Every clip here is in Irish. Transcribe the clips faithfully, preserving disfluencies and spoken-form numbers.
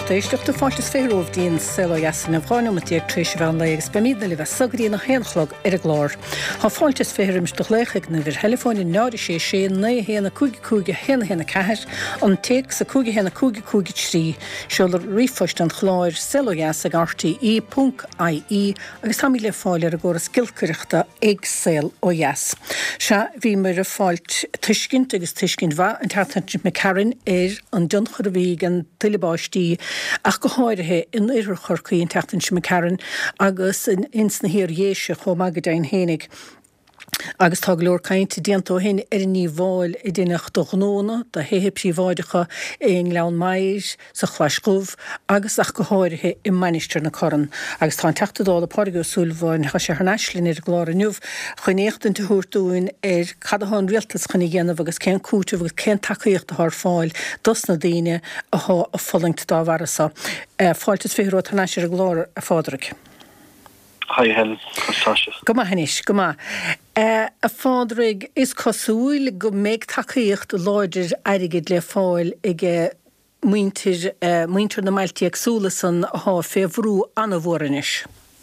Isteach de fáilte féróh dín seohesan na bháinna tíag tríéis bhean legus be míad na le bheith sagraí na héanachlog ar a glár. Tá fáiltes féirims do léchaigh na bhir telefónna náiri sé sé na héanana cúgi cúgi héna héna ceair an teag sa cúgi héna cúgi cúgi trí seola rifoist an chláir seoheas ag R T E dot I E agus tá le fáil ar a ggóra skillcuriachta ag sel ó yes. Se bhí mar a fáilt tuiscint agus tuiscint bha an tartan me Karen ar an dunchar a bhí an tuilebáistí ach go háirithe in idir chorcaí an teachtain sin me Karen agus in ins na hir dhéise chom agadain hénig. Agus tá glór cainte déantó hen ar ní bháil i dínach do gnóna, de héhib sí bháidecha in lean mais sa chhlaiscúh agus ach go háirithe i manister na coran. Agus tá an teachtadáil a páirgó súlbháin cha sé harnáislinn ar glár aniuh chunéachtain te thuúirtúin ar cadaán rialtas chuna dhéanamh agus cén cúte agus cén takeíocht a th fáil dos na daine a há a follingt dá bharasa. Fáiltas féhró tarnáisir a glár a fádraig. Hi, Helen. Go ma hanis, go ma. Uh, a fádrig is cosúil go méid takeíocht láidir airigid le fáil ag muintir uh, muintir na mailtí agsúlasan há féhrú anna bhóranis.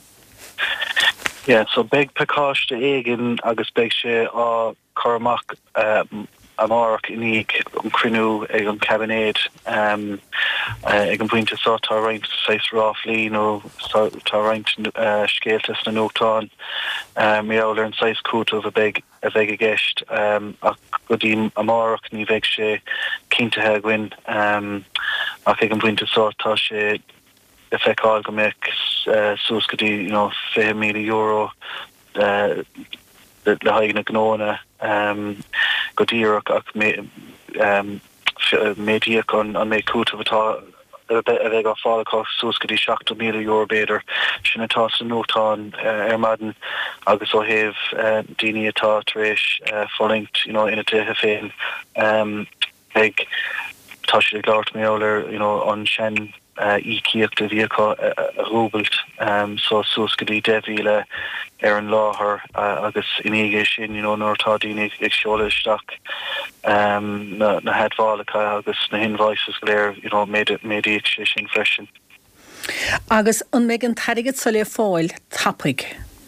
Yeah, so beg pekáiste éigen agus beg sé á choramach um, amárach iníg an crinú ag an cabinet um, uh, ag an bhainte sá tá roinnt seis ráflí nó tá roinnt uh, scéaltas na nótáin um, méall ar an seis cúta a beg a bheith a gceist um, ach go dtí amárach ní bheith sé cinntathe gin um, ach ag an bhainte sá tá sé a feicáil go mbeadh uh, sús go dtí you know, fiche míle euro uh, le haig na gnóna um, go díach ach um, médiaach an, an mé cúta atá a bheith á fáilá sús go dtí seachta míle euro beidir sin atá san nótáin uh, ar maidin agus ó héh uh, daoine atá tar éis uh, follingt you know, ina tuthe féin um, ag tá sé gáirt méolar you know, an sin Uh, ícíocht a bhíocha a rúbalt um, so sús go dtí devíle ar an láthair uh, agus iníige sin you know, nóirtá daoine ag seola isteach um, na, na headbhálacha agus na hinmhaisas go léir you know, médaíoch sé sin freisin. Agus an méid an tairigid sa le fáil tapig?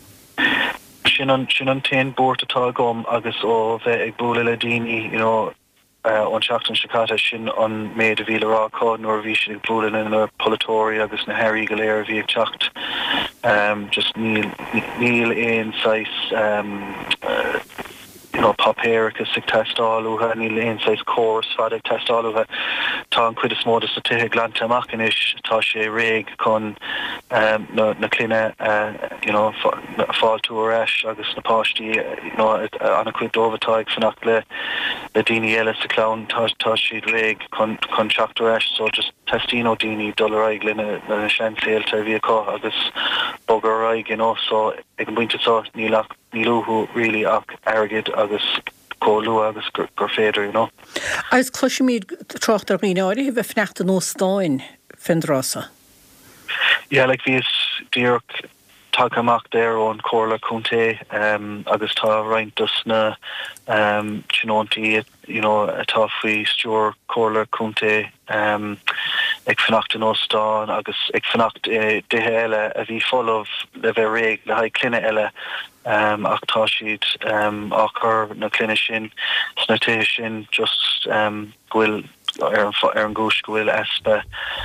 Sin an sin an taon búirt atá gom agus ó bheith ag búla le daoine you know, Uh, an seachtain sicata sin an méid a bhíle ráá nóir bhí sin ag blúlan in na polatóri agus na hairí go léir bhí ag teacht um, just níl níl éon sais um, uh, you know, papéiricas ag testáúthe níl éon sais córas fad ag testáúthe tá an cuid is módas na tuthe glanta amach inis tá sé réig chun um, na, na cluine uh, you know, fáiltú eis agus na páistí you know, anna cuid dómhatáig fannach le le daoine eile sa clán tá siad réig chun seachtú eis so just testín ó daoine dul raig le na seancéalta bhíá agus bogar raig you know, so ag an buinte sá nílach nílúthú rilí ach airgid agus cóú agus gur féidir you know. Agus cloisi míad trocht ar mín áirí bheith fneachta nó stáin fin drása? Yeah, like bhí is díoch tá amach déir ón cóla cúnta um, agus tá rointas na um, tsinóntaí you know, atá faoi stúr cóla cúnta um, ag fannacht an óstáin agus ag fannacht eh, dithe eile a bhí folamh le bheith réig le haid cluine eile um, ach tá siad um, achar na cluine sin sna tuthe sin just um, bhfuil ar an gúis go bhfuil espa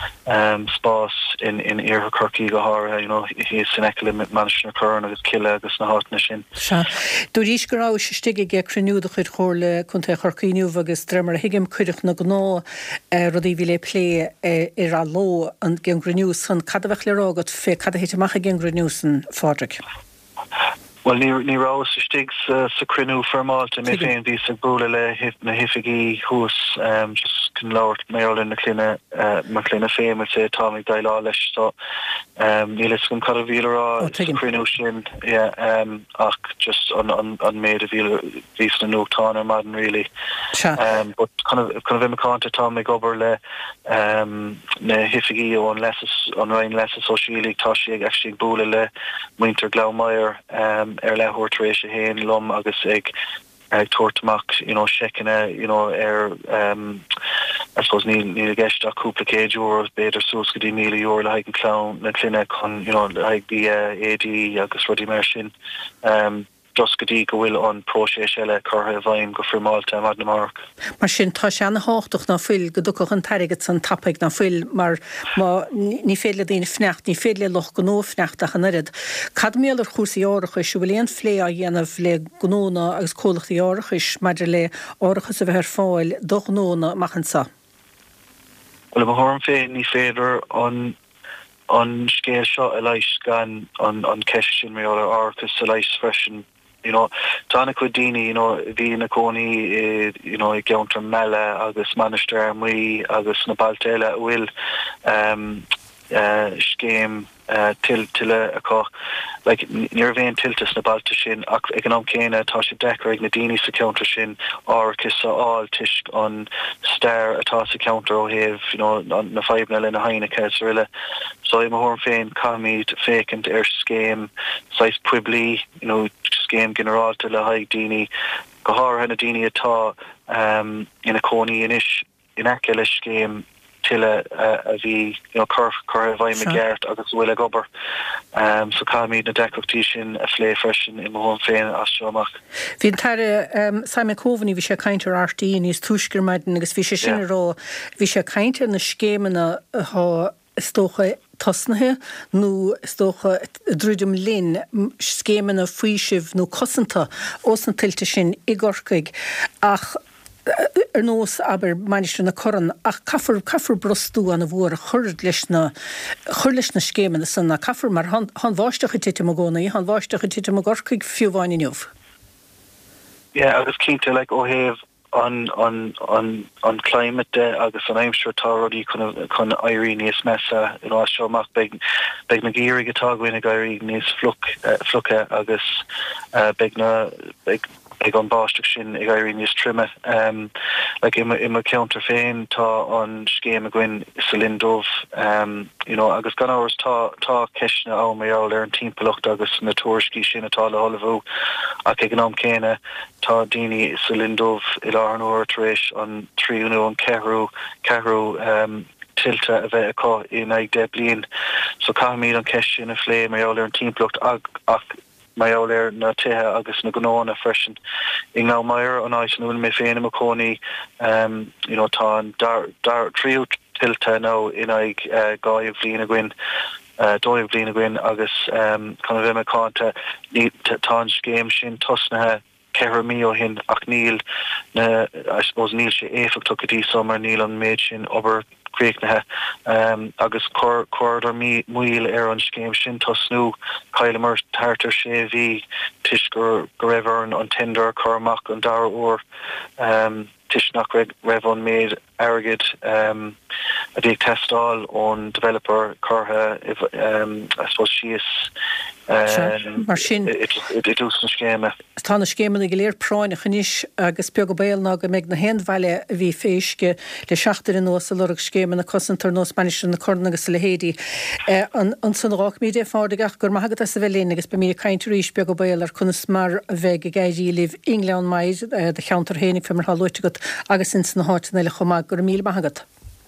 um, spás in in iartha Corcaí go háirithe you know, hí san eiceile manistir na Corán agus cile agus na háitna sin. Se. Dú rís go rá sé stigige ge cruniúda chuid chóir le chunta Corcaíniuh agus dremar hiigim cuireach na gná rudí bhí le plé ar a ló an gin gruniú san cadbheith le rágad fé cad héite macha gin gruniú san fádraig. Well, ní ní rá sa stig sa sa crinú formáilta mé féin bhí sa búla le na hifigií hús um, just cin láirt méall in na cluine uh, mar cluine féimil sé tánig dailá leis so um, ní leis gon cad a bhíle rá sa crinú sin yeah, um, ach just an, an, an méid a bhíle vís na nótáin ar maidin really um, but kind of kind of imacánta tá mé gobar le um, na hifigií ón lesas an rain lesas sosiílig tá sé ag actually búla le muinter Glaumeyer um, ar lethúirtaréis a héin lom agus ag ag tuairteach you know, seicine you know, ar um, I suppose ní ní gist a cúpla céad euros beidir sos go dtí míle euro le haig an clown na cluine chun, you know, le haig the uh, A D agus rudí mar sin. Um, just go dtí go bhfuil an próséis eile curtha bhaim go frimáilte mad na mark. Mar sin tá sé anna háchtach ná fuil go ducach an tarigad san tappaig ná fuil mar má ní féile dtíine fnecht, ní féile loch go nó fnechtach an irid. Cad mélar chúsaí árachas bhfuil éon phlé a dhéanamh le gnóna agus cólachtaí árachas maidir le árachas a bheith ar fáil do gnóna machchan sa. Well, ma horn fé ní féidir an an scéil seo a leis gan an an ceistin mé árachas a leis freisin. You know, tána chu daoine, you know, bhí na cónaí, you know, i gceantar meile agus manisteir muí agus na bailte eile bhfuil um, uh, scéim uh, til tile acu. Like, níor bhéon tiltas na bailte sin ach ag an am céine tá sé deachar ag na daoine sa counter sin árachas a áil tuisc an stair atá sa counter ó thaobh, you know, na feibhne le na hainnecha sa riile. So I'm a horn féin camid fécant ar scéim sais puiblí, you know, scéim generalta le haig daoine go háir na daoine atá um, ina cónaí inis in aice le scéim tile uh, a bhí, you know, cur cur a bhaim a gceart agus bhfuil a gobar. Um, so camid na decrochtí sin a phlé freisin in mo féin as seomach. Bhín tare um, Simon Coveney bhí sé caintear R T níos túisgur maidin agus bhí sé sin yeah. rá bhí sé caintear na scéimena há stócha tosnathe nó stócha drúdum linn scéimena faoisibh nó cosanta os an tiltte sin i gorcaig ach ar nós aber mainistre na coran ach caffar caffar brostú an a bhór churd leis na chur leis na scéimena sanna caffar mar han han bháisteach a tite mo gcónaí han bháisteach a tite mo gorcaig fiúhhain inniuh. Yeah, agus cínte like ó thaobh on on on on climate uh, agus an aimimsúir tá rudí chun chun éirí níos mesa, you know, seomach beg beg na géirí atá goine gaiirí níos fluc uh, flucha agus uh, beg na beg ag an báisteach sin ag éirí níos trimme. Um, like im im counter féin tá an scéim a gin sa lindómh, um, you know, agus gan áras tá tá ceisna á méall ar an timpplacht agus na tuairiscí sin atá le halbhú ach ag an am céine tá daoine sa lindómh i lá an uair tar éis an tríúnú an cehrú cehrú um, tiltte a bheith acu in ag de bliain. So caimid an ceis sin a phlé méall ar an timpplacht ag ach maiall ar na tithe agus na gnóna freisin. Ig ná maiir an áis an bhfuil mé féin am a cónaí, um, you know, tá an dar dar tríú tiltte nó in ag uh, gáibh bliain a gin uh, dóibh bliain a gin agus um, chun bheith me cáinte tá an scéim sin tosnathe ceithre mío hin ach níl na I suppose níl sé éifeachtach go dtí somar níl an méid sin obair críochnathe um, agus cor corridor mí muil ar an scéim sin tosnú caile mar tartar sé bhí tuis gur go raibh an an tender cormach an dara uair um, tuis nach raibh an méid airgid um, a dtí testáil ón developer cortha if um, I suppose she is Um, mar sin dús na scéime. Tá na scéimena go léir práinna chaníis agus beag go béalna go méid na henmhaile a bhí féisce le seachtar in nós a lorug scéimena cosantar nó Spanish na corna agus le héadí. An san rách mí dé fádaach gur maithagad a sa bhelín agus be mí caiintear ríis beag go béal ar chunas mar a bheith a gaiidí libh England maid de cheantar hénig fe mar hallútegat agus in san háitina le chomá gur mí maithagad.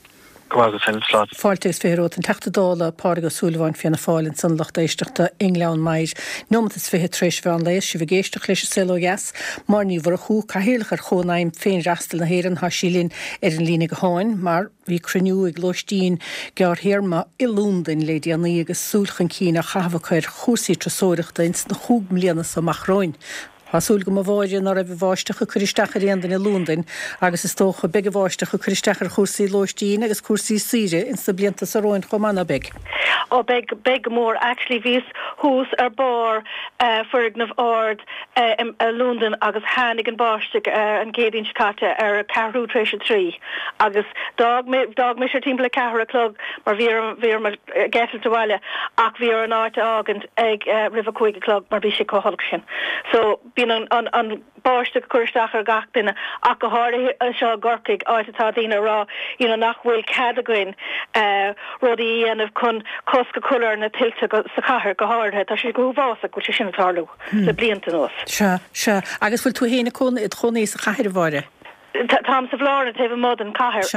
Fáiltegus férót an teachtadála pága súlaháin fianna fáilinn san lecht éisteachta England maid nómatas fithe tréis bhe an léis si bh géisteach leis selo gas mar ní bhar a chú cahéalach ar chónaim féin rastal na héan há sílín ar an lína go háin mar bhí cruniú ag glóistín gear héirma i Lúndain le déanaí agus súlchan cína chahabhachair chúsaí trasóireachta ins na chúg mbliana sa machráin. Hasúil go bháide nar a bh bháisteach a chuiristeach réandan i Lúndain agus is tócha beg a bháisteach a chuiristeach ar chósaí Lóistín agus cuasaí síre in sa blianta sa roin chomána beg. Oh, beg beg mór actually vís hús ar bar uh, fergnamh ard uh, in uh, Lúndain agus hánig an báisteach uh, an géadín scate ar carú tréis trí agus dag me dag me sé timp le cehar a clog mar bhíar bhíar mar getal dohile ach bhíar an áit agant ag uh, river cuaig clog mar bhí sé cóhalach sin. So bín an an an báisteach chuiristeach ar gach duine ach go háir seo gorcaig áit atá dtíine rá you know nach bhfuil cad a gin uh, rudí anmh chun cosca cular na tiltte sa chathair go háirthe tá sé go bhásach go sin atáú le blianta nós. Se se agus bhfuil tú héna chun i chonaí sa chathair bháire. Tám sa bhlána taobh mod an chathair ach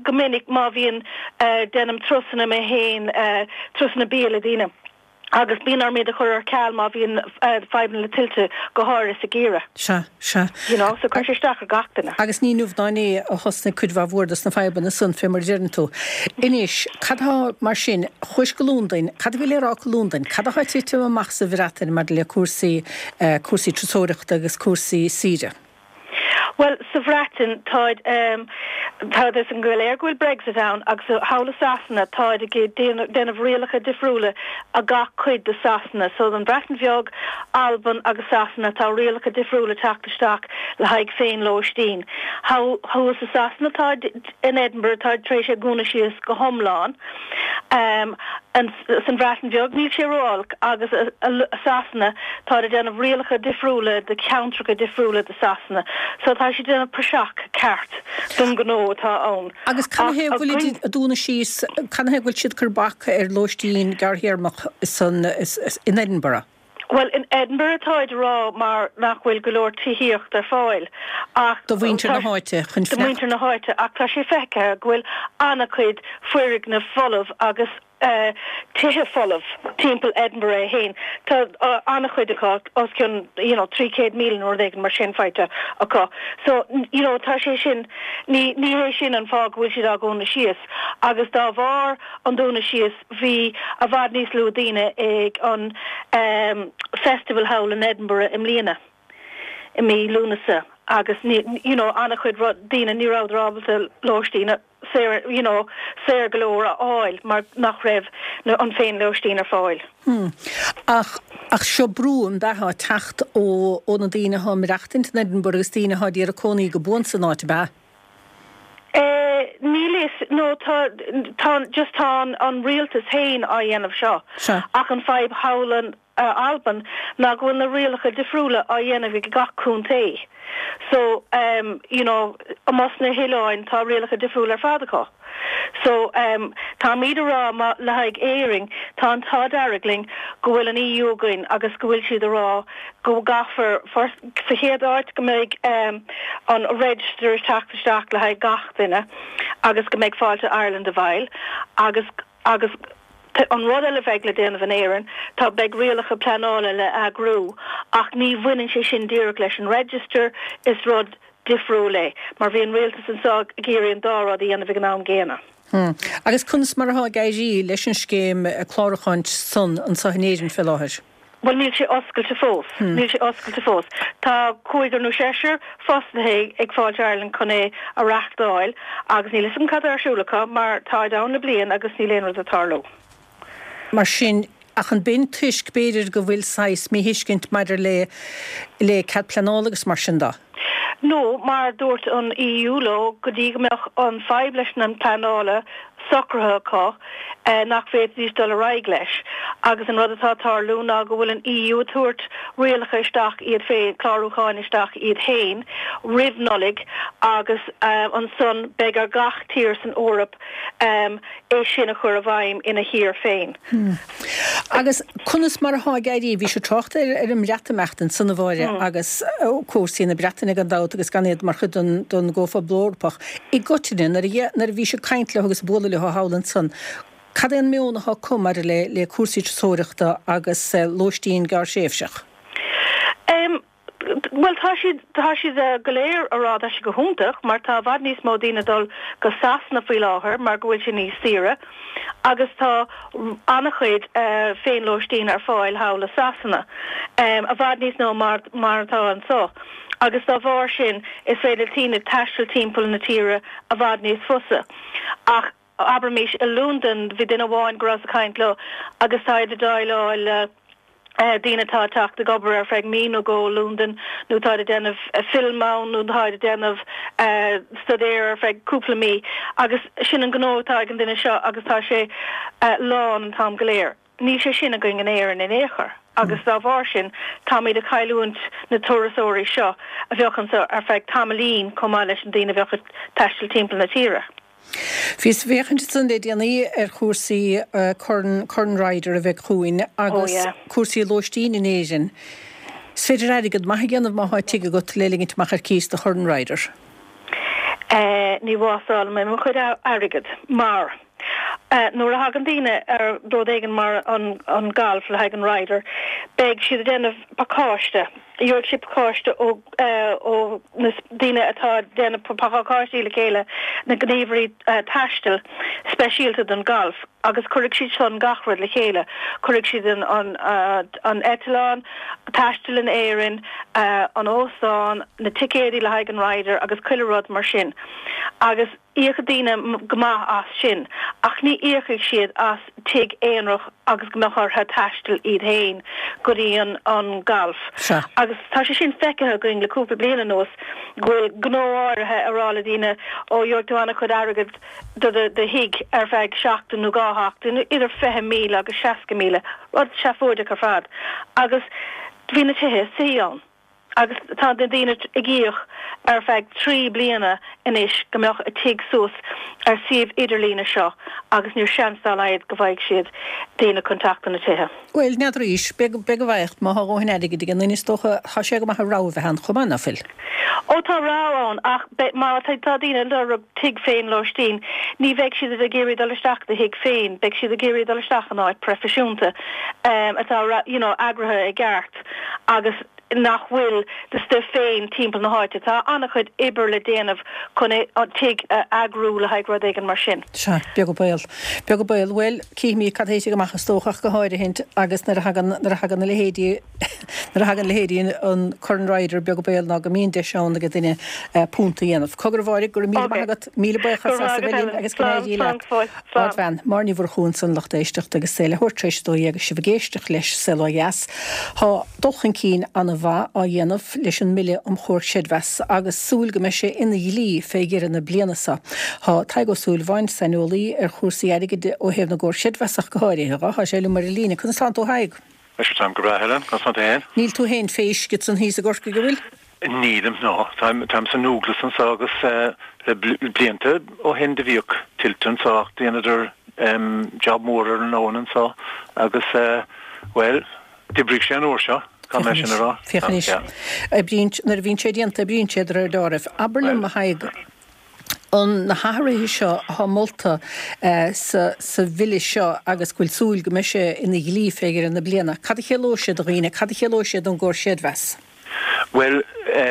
gomininic má bhíon denm trusna me héin trusna béle dína. Agus bíar méid a chur ceall má bhíon feban le tiltte go háir sa géire. Se se. You know, so chuir séisteach a gatainna. Agus ní nuhdáine a hosna chudhah bhórdas na feban na sun fé mar dearan tú. Inis, cadtha mar sin chuis go lúndain, cad bhfuil rá go lúndain, cad haid tú amach sa bhreatain mar le cuasaí cuasaí trasóireachta agus cuasaí síre. Well, sa bhreatain táid um, táid is an ghuiil ar ghuiil Brexit ann agus hála sasna táid a gé déanamh rialacha difriúla a gach chuid de sasna, so an bhreatain bheag Alban agus sasna tá rialacha difriúla teachtasteach le haig féin Lóistín. How is the sasna táid in Edinburgh táid trééis sé gúna síos go homláán. Um, and san bhreatain bheag níl sé ráil agus a sasna táid a déanamh rialacha difriúla de countracha difriúla de sasna. So tá si déanamh perseach ceart dun go nó tá ann. Agus canhé bhfuil a dúna síos, canhé bhfuil siad churbach ar Lóistín garthéarmach in Edinburgh? Well, in Edinburgh táid rá mar nach bhfuil go leor tííocht ar fáil. Do bhaintear na háite chun Do bhaintear na háite ach tá sé feice ghfuil anna chuid fuirigh na folamh agus Uh, tithe folamh timppel Edinburgh hain. Tá uh, anna chuid aá os cin, you know, three hundred million or dhéag mar sin feite aá. So, you know, tá sé sin, ní hééis sin an fág bhfuil siad a gúna síos. Agus dá bhar an dúna síos bhí a bhd níos lúdaine ag an um, festival hail in Edinburgh im líana. I mí lúnasa. Agus, you know, anna chuid dína ní rád rábalta Lóistín Séir, you know, séir golóra áil mar nach raibh an féin Lóistín ar fáil. Hmm. Ach, ach seo brún betha techt ó ó na dtíine ha mirachtain in Edinburgh agus tíine ha díar a cónaí go bún san áte be? Eh, nílis, no, tá, tá, just tá an rialtas hain a dhéanamh seo. Ach an feib howlan uh, Alban na gwn na rialacha difriúla a dhéanamh ag gach cúntaí. So, um, you know, amos na hiláin tá rialacha difriúla ar fadacha. So, um, tá míad rá ma le haig éiring tá an tá daragling go bhfuil an E U goin agus go bhfuil siad rá go gafar for sa héad áit go méid um, an register teachtasteach le haig gach duine agus go méid fáilte Ireland a bhail agus agus an rud eile bheith le déanamh an éireann tá beag rialacha planála le agrú ach ní bhaineann sé sin díreach leis an register is rud difriúla mar bhíon rialtas an sag géiríonn dárá í anna bhíh an am géana. Hmm. Agus chunas mar a gaiirí leis an scéim chlárachant son an sahanéidirn fel láthir. Well, níl sé oscailte fós. Hmm. Níl sé oscailte fós. Tá cúigar nó séisir fosnathe ag fáilte Ireland chun é a reachtáil agus níl is an cad arsúlacha mar tá da na blian agus níl éonar a tarló. Mar sin ach an bin tuisc beidir go bhfuil sais mí hiiscint maidir le le cad planálagus mar sin dá. No, maar dúirt an E U law go dtí go mbeadh an feibh leis an planála socratha cá uh, nach féad níos dul a raig leis agus an rud atá tarlúna go bhfuil an E U tuairt rialacha isteach iad féin clárúcháin isteach iad hain ribhnolig agus um, an son beag ar gach tír san órap um, é sin a chur a bhaim ina hir féin. Hmm. Agus chunas mar a gaiirí bhí se trocht ar ar an breatameachtain sanna bháire hmm. agus cuasaí na breatainnig an dát agus gan iad mar chud don gófa blórpach. I gotirin nar bhí se caint le agus bóla le hálan san. Cad an méonacha cumar le le cuasaí trasóireachta agus uh, Lóistín gar séifseach? Um, well, tá siad a goléir a rád a si go húntaach, mar tá bhd níos mó dína dul go sasna faoi láthair, mar go bhfuil sin níos tíre, agus tá annach chuid uh, féin Lóistín ar fáil hála sasna. Um, a bhd níos nó mar, mar tá an só. Agus tá bhar sin is féidir tína taisteal timppel na tíre a bhd níos fusa. Ach Abermís a Lúndan bhí duine bháin gras a caint le agus táid a dáil le Uh, Dina tá tacht de gobar ar feig mí nó go Lúndan nó tá a denmh uh, filmán nó táid a denmh uh, studéir ar feig cúpla mí agus sin an gnótá an duine seo agus tá sé uh, lán an tám goléir. Ní sé sin a going an éan in éair. Agus dá bhar sin tá míad a caiilúint na torasóirí seo a bheochan ar feig tamalín comá leis an dtíana bheocha taisteal timppla na tíre. Fís bhéchan san é déanaí ar cuasaí Corn Rider a bheith chuin agus cuasaí Lóistín in éisin. Sfeidir aigad maith gceanamh maith tuige go lélingint mach ar cís de Corn Rider. ní bhásáil me mo chuid agad mar. Uh, Nor a hagan díine ar dódéigen mar an, an golf le hagan rider, beg si a den of pakáiste. Jord si pakáiste ó ó díine atá den pakáiste le chéile na gnéverí uh, tastel speisialte an golf. Agus churig si son gachrad le chéile, churig si an an uh, an etalán, tastel an éirin, uh, an ósán, na ticédi le hagan rider agus cuilerod mar sin. Agus íchadíine gma as sin, ach ní íchaigh siad as tig éonrach agus gmachar ha tastel iad hain goí an, an golf. Sure. Agus tá sé sin fecethe going le cúpla bliana nos, gofuil gnóáirithe arála díine ó dheortúánna chud agad do de hiig ar feig seachtain nó gáthachtain, idir feithe míle agus seasca míle, rud seafóide ar fad. Agus bhí na tuthe síán. Agus tá den díine i gcíoch ar feig trí bliana inis gombeach a tig sús ar siomh idirlína seo, agus níor seansá leid go bhaig siad déine contacta na tuthe. Well, net rís, be go bhacht má háin aige dig an inis tócha há sé go maith rábhehan chumana fil. Ó tá ráán ach má tá díine le tig féin lostín, ní bheith siad a géirí dolisteach de hiig féin, beag siad a géirí dolisteach an áid profisiúnta, um, atá you know, agrathe i gceart, agus nach bhfuil de stu féin timppla na háite tá annach chud ibar le déanamh chun tig agrú le haag rud éigen mar sin. Se, be go bail. Be go bail, well, cíimí cadhéite go machchas tóchach go háide hint agus nar hagan nar hagan na lehédi nar hagan lehédi an Corn Rider be go bail ná go mín de seán go duine punta dhéanamh. Cogur bháir gur mí agat míle buchas sa bhelín agus gnéidí le. Fan, mar ní bhar chún san lachtéisteach agus céile thuirtrééis dó agus si bhgéisteach leis selo jas. Tá dochan cín anna bha a dhéanamh leis an mille am chóir siadves agus súil go me sé ina dhílí fé ggéir na blianasa. Tá taig go súil bhain sanolaí ar chósaí aige ó hebh na ggóir siadvesach go háirithe há sé le mar lína chun san ó haig. Meis tam go bra Helen, kan san hen? Níl tú hen féis git san hís a gorca go bhfuil? Nídem no, tam tam san núglas an sagus le blianta ó hen de bhíoch tiltun sa déanaidir um, job mór ar an óan sa agus uh, well, de brig sé an óir seo. Fichanis. Nar bhín sé dianta brín sé ar dárah. Aberlum a haig an na háirithe seo há molta sa bhile seo agus bhfuil súil go me sé ina glí féidir in na bliana. Cad chelóise do riine, cad chelóise don ggóir siadves? Well,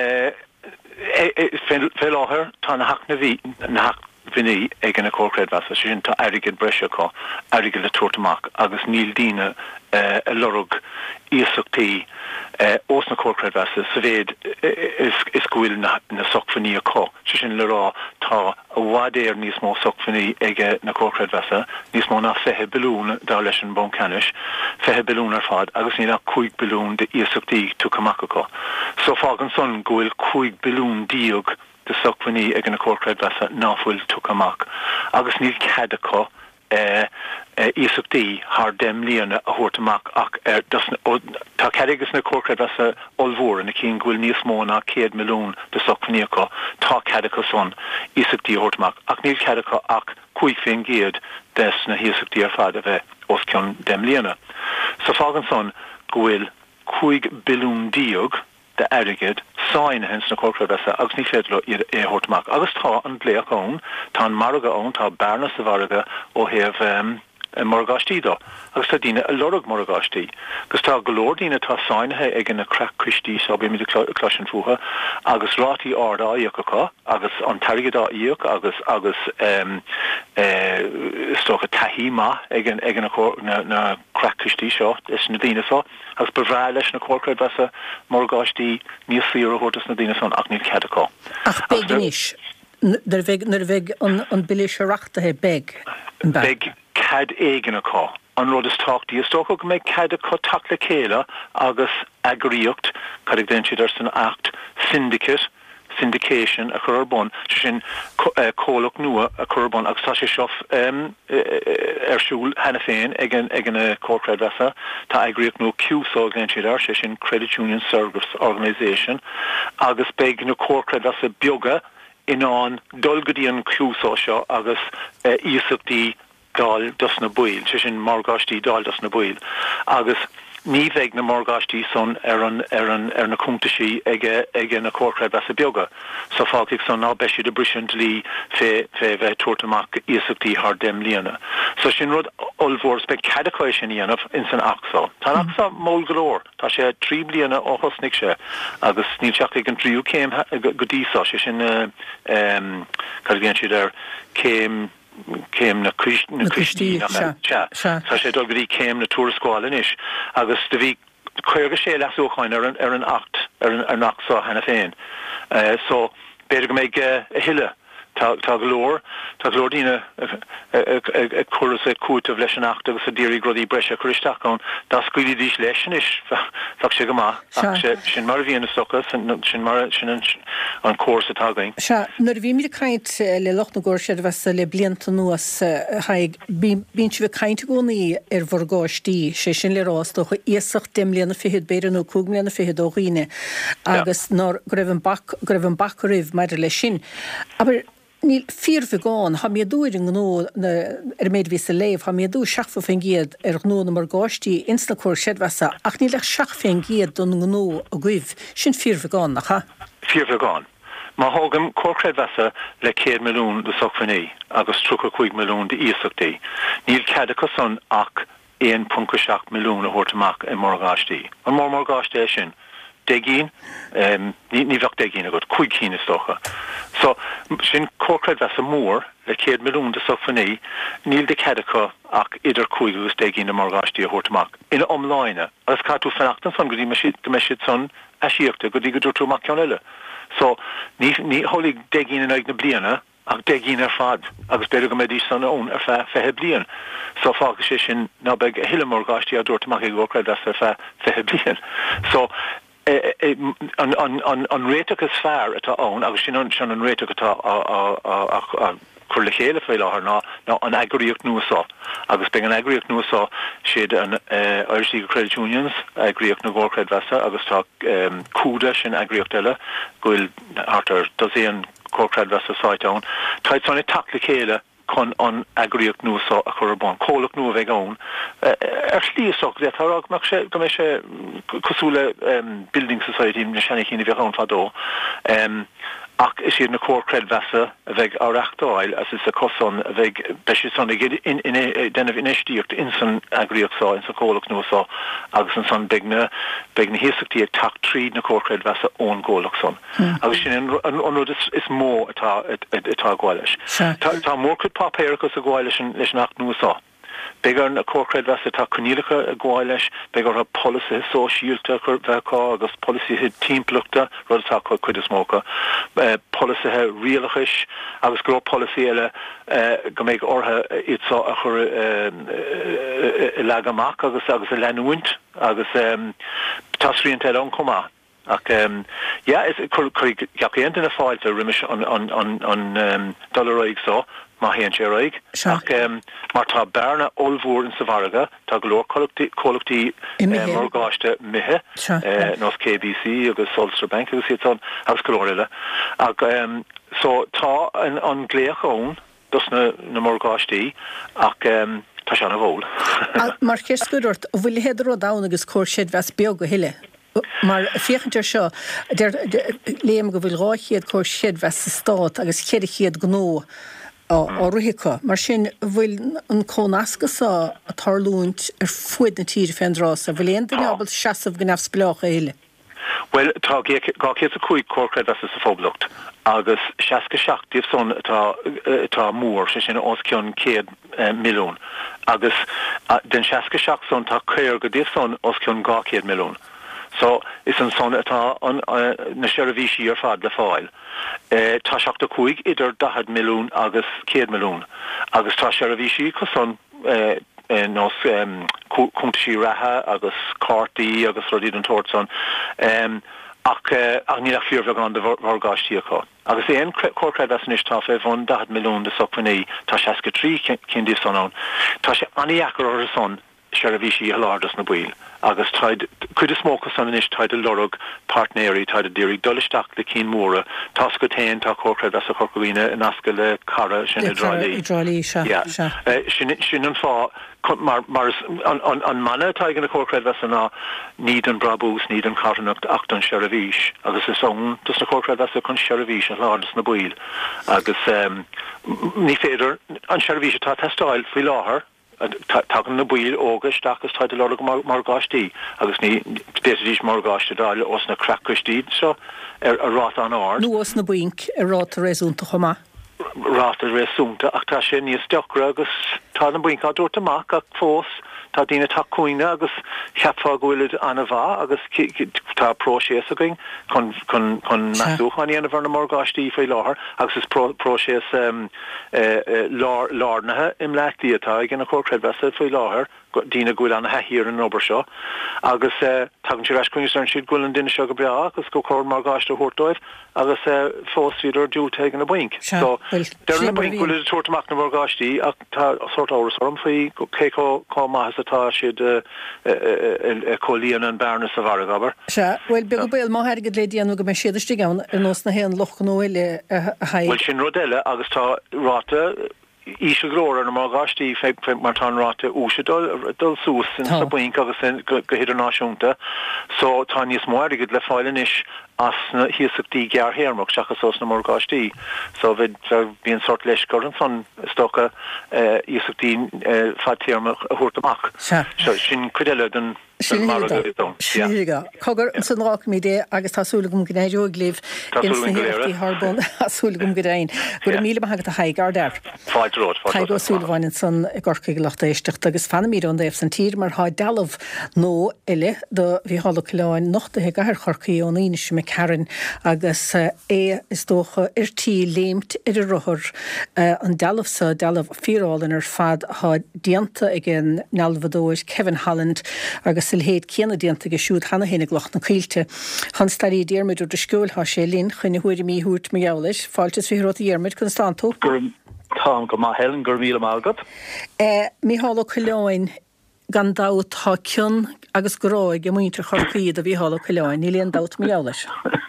fé láthir tá na haach na bhí na haach vinní ag an na cócréadvas a sin tá airigid breise có, airigid le tuairtamach agus níl díine a lorug íosachtaí os na cócréadvas sa bhéad is gohfuil na socfaní a có. Sin le rá tá a bhádéir níos mó socfaní ag na cócréadvasa, níos mó na fethe bilún dá leis an bon canis, fethe bilún ar fad, agus ní na cúig bilún de íosachtaí tú camach có. So fág an son gohfuil cúig bilún díog de socfaní ag an na cócréadvasa náfuil tú camach. Agus níl cad có íosachtaí haar dem líana a thuirtamach ach er tá ceadagus na cócréadvasa olmhór na cín ghfuil níos mó ná céad milliún de socfaní có tá ceadacha son íosachtaí a thuirtamach ach níl ceadacha ach chuig féin géad des na íosachtaí ar fad a bheith os ceann dem líana. So fágan son gohfuil chuig bilún díog de airigid sáin hens na cócréadvasa agus ní féadlo é thuirtamach. Agus tá an bléach ón, tá an marga ón, tá bearna sa bharga ó heh um, morgáistí do. Agus tá díine a lorug morgáistí. Gus tá golóir díine tá sáinethe ag na crack cristí so bé mí cloisian fuha, agus rátí ardá íocha agus an tarigidá íoch agus agus um, uh, stocha tahí ma ag an ag na, na crack cristí seo is na díine so. Agus bevrá leis na cócréadvasa morgáistí níos sír a thuirtas na díine son ach níl ceadacha. Ach beganis, nar bheith an bilis seachtathe beg. Beg cad éigen aá. An rud is táchtaí is tócha go méid cad aá tacht le céile agus agríocht chuig den siad ar san act syndicate, syndication a chur bon, sin cólach nua a chur bon agus tá sé seo arsúil hena féin ag an cócréadvasa tá agríocht nó cúsá den siad ar sé sin Credit Union Service Organisation agus beag na cócréadvasa bioga inán dulgadí an cúsá seo agus íosachtaí dal dus na buil, sin margáistí dal dus na buil. Agus ní bheith na mórgáistí son ar an ar an ar na cúntaisí ige ige na cócraid as a bioga. So fáigh son ná beisi de brisin lí fé fé bheith tuairtamach íosachtaí th dem líana. So sin rud olmhór spe cadacáis sin íanamh in san achsá. Tá achsá mól golóir, tá sé trí bliana ó thosnig sé, agus níl seach ag an tríú céim go díosá sé sin cargéan siad ar céim céim na Christí Tá sé dogí céim na túrascáil inis, agus de bhí chuirga sé leúchain ar an ar an acht ar an nachsá hena féin. So beidir go méid a hiile tá golóir tá glórdíine churas é cúta leis an acht agus a ddíirí grodí breise chuisteachán dá scuilí dís leis is fa sé go má sin mar bhíonna sochas sin mar sin an cós atágain. Se nuair bhí mí caiint le loch na ggóir sé bheits le blianta nuas haig bín si bh caiinte gcónaí ar bhargáistí sé sin le rásta chu íosacht dem líana fihead beidirú cúgmlíanana fihead ó riine agus ná greibh an bac rih meidir le sin. Aber níl fíormh gáin, ha mé dúir an gnó ar méid ví a léh, ha mé dú seachfa féin géad ar gnó na mar gáistí insna cuair séadhesa, ach níl le seach féin géad don gnó a gcuibh sin fíormh gáin nach ha? Fíormh gáin. Má hágam cócréadhesa le céad milliún de sochfaní agus trúcha chuig milliún de íosachtaí. Níl ceadacha son ach éon punca seach milliún a thuirtamach i mórgáistí. An mór mórgáistí sin degín, ní bheocht degín a go chuig cín is stocha. So sin cócraid bheits a mór le céad milliún de sochfaní, níl de ceadacha ach idir chuig agus degín na mórgáistí a thuirtamach. Ina omláine, agus catú fanachtan son go dtí me siad son eisiíochta go dtí go dúirtú mac ceann eile. So ní tholig degín in ag na bliana ach degín ar fad agus beidir go méid san ón ar fe fethe blian. So fága sé sin ná beag a hiile mórgáistí a dúirtamach ag cócraid bheits ar fe fethe blian. So an réiteach is fearr atá ón agus sin an réiteach atá chur le chéile fé láthar ná ná an agriíocht nuasá agus be an agriíocht nuasá siad an Irish League of Credit Unions agriíocht na ggócraid bheasa agus tá cúda sin agriíocht eile gofuil hartar dosíon cócraid bheasa sáitán. Táid sanna tap le chéile chun an agriíocht nuasá a chur bán cólach nua bheith ón. Ar slíosach le tarach mar sé go mé sé cosúla Building Society na sena chéine bheith ón fadó. Ach is siad na cócraid bheasa a bheith áreachtáil as is a cosán a bheith beisi sanna denmh inistíocht in san agriíochtá in sa cólach nuasá agus an san beagna beagna héasachtaí ag tacht tríd na cócraid bheasa ón ggólach son. Agus sin an rud is mó atá atá gháileis. Tá mór chud papéirechas a gháileis leis nach nuasá. Begar na cócraid bheasa tá conílacha a gháileis, begar a policy sóisiúlta chu bheitá agus policy timplachta rud atá chuid is mócha. Policy rialachais agus gro policy eile go méid ortha itá a chur legamach agus agus a lenúint agus tasríonn eile an comá. Ach, um, yeah, is chuig ceachaíonn na fáilte riimiis an an an dularaigh só má héan sé raig. Ach mar tá bearna olmhór in sa bharga, tá glór cólachtaí mórgáiste mithe nás K B C agus Ulster Bank agus siad agus glór eile. Ach so tá an gléach ón dus na na mórgáistí ach tá se an bhól. Mar chéircuirt bhfuil héidir ó dána agus cóir siad bheits beag go hiile. Mar fiochantar seo léam go bhfuil ráchiad chuir siad bheits sa stát agus chéad chiad gnó á ruhicha. Mar sin bhfuil an cónascas a tarlúint ar fuid na tíir féinrás a bhfuil éon abal seasamh go nefh spleácha éile. Well, tá gáchéad a chuig cócraid bheasa sa fóblacht agus seaca seach díobh son tá mór sé sin os ceann céad milliún agus den seaca seach son tá céir go díobh son os ceann gáchéad milliún. So is an son atá na seirbhísí ar fad le fáil. Tá seachta chuig idir dahad milliún agus céad milliún. Agus tá seirbhísí go son nás cúntaisí ratha agus cártaí agus rodíad an tóir son. Ach ach níach fíormh an de bhargáistí aá. Agus éon cócraid bheas tá feh bhain dahad milliún de sochfaní tá seaca trí cin díobh son ann. Tá sé aníachar ar a son Sheravishi Halardas na Buil. Agus tried could a smoke summonish tried a lorug partneri tried a deary dullistach the keen mora Tosca ten ta corcred as a corcovina and aska le cara shin hydraulic yeah shin shin and fa mar mars on on on mana tiger a corcred as need and brabus need and carton up acton Sheravish agus a song just a corcred as a con Sheravish and Halardas na Buil agus um ni fader an Sheravish ta testile fi laher tagan na buil August agus taid a lot of margastí agus ní spéis margastí dáile os na crackristí so ar a rát an ard. Nu os na buink a rát a réúnta chomá. Rát a réúnta ach tá sé níos deachra agus tá an buink a dúirt amach ach fós tá dína tá cuine agus cheapfá gohfuilid anna bhá agus tá próséas a going chun chun chun meúchaní anna bhar na margastí faoi láthair agus is próséas lárnathe im leachtaí atá ag na chócred vesa faoi láthair dína gúil anna heithíar an obair seo agus tagann si reiscuine san siad gúil an duine seo go breá agus go chóir margáiste thuirtóibh agus fós idir dúte ag na buink. So der na buink gúil tuairtamach na margáistí ach tá sort áras orm faoi cé có maithas atá siad cholíon an bearna sa bhar gabar. Se, well be go béal má herigid le díanú go me siadistí gan ar nós na héan loch nó ile a haid. Well sin rodile agus tá ráta Isha glóra na margastí fe mar tá ráte úse dul dul sús in sa buink agus go hiidir náisiúnta so tá níos mór le fáilen is as na hiasachtaí gear héarmach seachas os na margastí so vid bíon sort leis gur an son stocha hiasachtaí fatíarmach a thuirtamach so sin cuideile den Síga Cogur san rák mí dé agus tásúlagum gnéideú glíh insaí Harbon asúlagum godain gur míle hagad a haigar der. Tá go súlahhain san gorcaigh lecht éisteach agus fanamí an déobh san tír mar há dealamh nó ile do bhí hála leáin nachtathe gaiir chorcaí ón íine me ceann agus é is dócha irtí léimt idir ruthir an dealamh sa dealamh fírálan ar fad há dianta ag an nealhadóir Kevin Holland agus il héad céanna dianta go siúd hana héna gloch na cíilte. Han starí déarmid úr de scoil há sé lín chuine huiir mí hút me geolis, fáiltas fi rota dhéarmid Constantó. Tá go má helen gur míle mágad. Mí hála chuileáin gan dát tá cion agus goráig go muintre chorcaíad a bhí hála chuileáin, ní líon dát me geolis.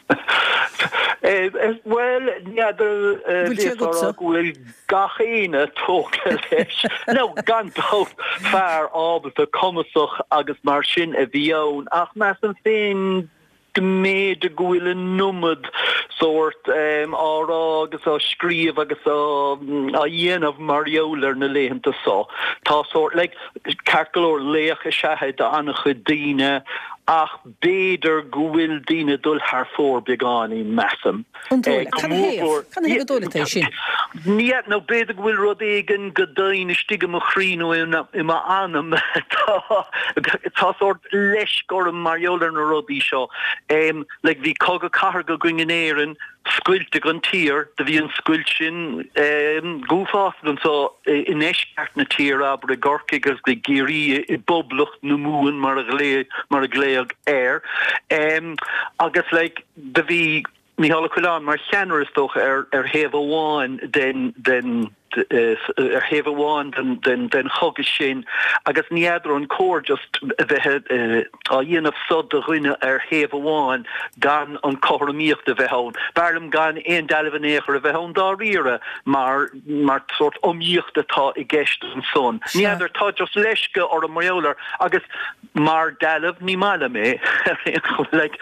Well, neadar bhfuil gachéine tógla leis. No, gan dát fear ábalta cumasach agus mar sin a bhíón ach meas an féin gméad a gúil an numad sort um, árá agus á scríomh agus á a dhéanamh mariolar na léhananta sá. Tá sort like carcolór léach a seahead a annach a daine ach béidir gúil daine dul haar fór beáí meam. Can he go dóla sin? Níiad nó béidir gúil rud éigen go daine stigam mo chríú ima anam tá sort leis go an mariolar na rodí seo. Um, like bhí cog a cahar go gwingin éireann scuilte an tír, de bhí an scuilt sin um, gúfást an so in éisceart na tír aber a gorcaig agus de géirí i boblucht na múin mar a glé mar a gléag air. Um, agus like de bhí Mihála Cuileán mar cheanar is tócha ar ar héamh amháin den den ar héamh amháin den den den chogus sin agus níidir an cór just bheitthe a dhéanamh sod a dhuine ar héamh amháin gan an choramíocht a bheithán. Bearlam gan éon deilmh éair a bheithán dá riire mar mar sort omíocht atá i gceist an son. Níidir tá just leisce or a mariolar agus mar deilmh ní mala mé like